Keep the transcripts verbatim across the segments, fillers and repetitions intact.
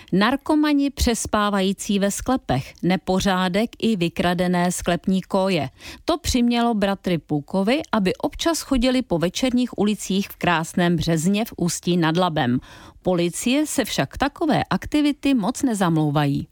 Narkomani přespávající ve sklepech, nepořádek i vykradené sklepní koje. To přimělo bratry Půlkovi, aby občas chodili po večerních ulicích v krásném Březně v Ústí nad Labem. Policie se však takové aktivity moc nezamlouvají.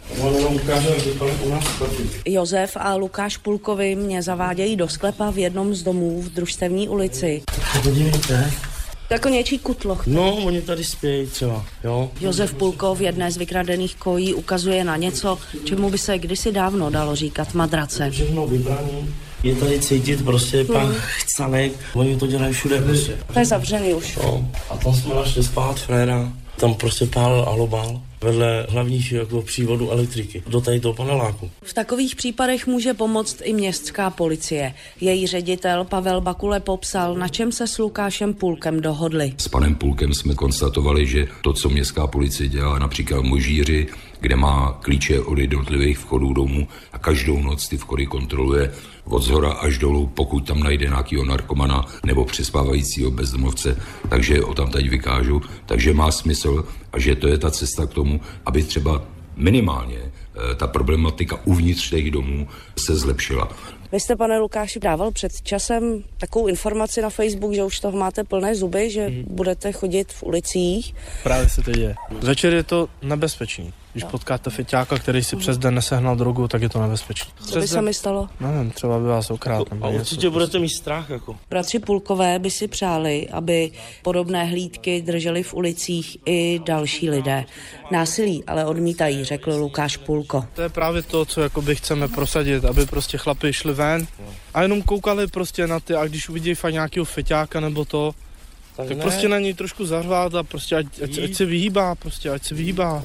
Josef a Lukáš Půlkovi mě zavádějí do sklepa v jednom z domů v Družstevní ulici. Podívejte. Jako něčí kutloch. No, oni tady spějí třeba, jo. Josef Půlkov v jedné z vykradených kojí ukazuje na něco, čemu by se kdysi dávno dalo říkat madrace. Všechno vybraný. Je tady cítit prostě pan hmm. Chcanek, oni to dělají všude prostě. To je zavřený už. No, a tam jsme našli spát fréra, tam prostě pálil alobal vedle hlavních jako přívodu elektriky do tady toho paneláku. V takových případech může pomoct i městská policie. Její ředitel Pavel Bakule popsal, na čem se s Lukášem Půlkem dohodli. S panem Půlkem jsme konstatovali, že to, co městská policie dělá například v Možíři, kde má klíče od jednotlivých vchodů domů a každou noc ty vchody kontroluje od zhora až dolů, pokud tam najde nějakého narkomana nebo přespávajícího bezdomovce, takže ho tam teď vykážu, takže má smysl a že to je ta cesta k tomu, aby třeba minimálně ta problematika uvnitř těch domů se zlepšila. Vy jste, pane Lukáši, dával před časem takovou informaci na Facebook, že už toho máte plné zuby, že hmm. budete chodit v ulicích. Právě se to děje. Večer je to nebezpečný. Když potkáte feťáka, který si přes den nesehnal drogu, tak je to nebezpečný. Co by se mi stalo? Nevím, třeba by vás okrát. A určitě budete mít strach. Jako. Bratři Půlkové by si přáli, aby podobné hlídky drželi v ulicích i další lidé. Násilí ale odmítají, řekl Lukáš Půlko. To je právě to, co jakoby chceme prosadit, aby prostě chlapi šli ven a jenom koukali prostě na ty, a když uvidí fakt nějakého feťáka nebo to, tak, tak prostě na něj trošku zařvát a prostě ať, ať, ať se vyhýbá, prostě ať se vyhýbá.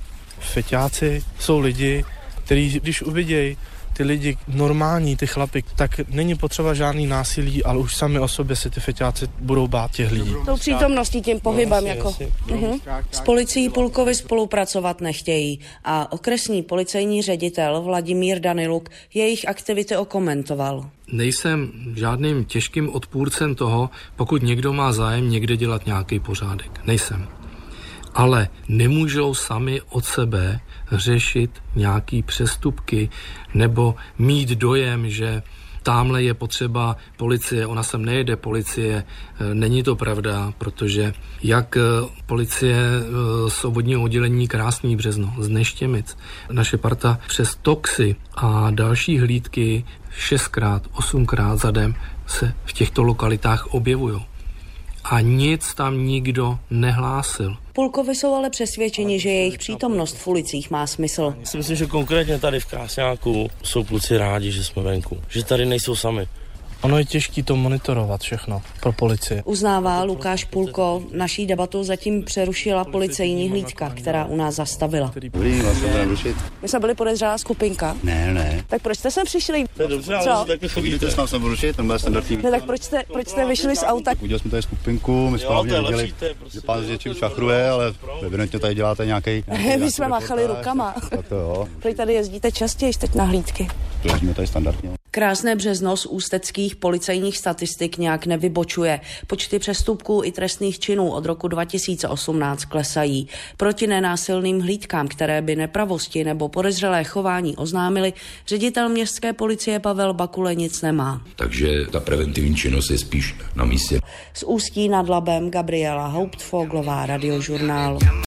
Feťáci jsou lidi, kteří když uvidějí ty lidi normální, ty chlapy, tak není potřeba žádný násilí, ale už sami o sobě se ty feťáci budou bát těch lidí. Tou přítomností, tím pohybem jako. Uh-huh. S policií Půlkovi spolupracovat nechtějí a okresní policejní ředitel Vladimír Daniluk jejich aktivity okomentoval. Nejsem žádným těžkým odpůrcem toho, pokud někdo má zájem někde dělat nějaký pořádek. Nejsem. Ale nemůžou sami od sebe řešit nějaký přestupky nebo mít dojem, že tamhle je potřeba policie, ona sem nejede policie. Není to pravda, protože jak policie z obvodního oddělení Krásný Březno, z Neštěmic, naše parta přes Toxy a další hlídky šestkrát, osmkrát za den se v těchto lokalitách objevují. A nic tam nikdo nehlásil. Půlkovi jsou ale přesvědčeni, že jejich přítomnost v ulicích má smysl. Já si myslím, že konkrétně tady v Krásňáku jsou kluci rádi, že jsme venku, že tady nejsou sami. Ono je těžké to monitorovat všechno pro policii. Uznává Lukáš Půlko, naší debatu zatím přerušila policejní hlídka, která u nás zastavila. Dobrý, vás budeme rušit. My jsme byli podezřelá skupinka. Ne, ne. Tak proč jste sem přišli? To je dobře, ale tak chodíte. Jsme se rušit, to bude standardní. Ne, tak proč jste, proč jste vyšli z auta? Udělali jsme tady skupinku, my jsme hlavně viděli, že pán s něčím šachruje, ale evidentně tady děláte nějaký. My jsme machali rukama. To jo. Proč tady jezdíte častěji teď na hlídky? Jezdíme tady standardně. Krásné Březno z ústeckých policejních statistik nějak nevybočuje. Počty přestupků i trestných činů od roku dva tisíce osmnáct klesají. Proti nenásilným hlídkám, které by nepravosti nebo podezřelé chování oznámili, ředitel městské policie Pavel Bakule nic nemá. Takže ta preventivní činnost je spíš na místě. Z Ústí nad Labem Gabriela Hauptfoglová, Radiožurnál.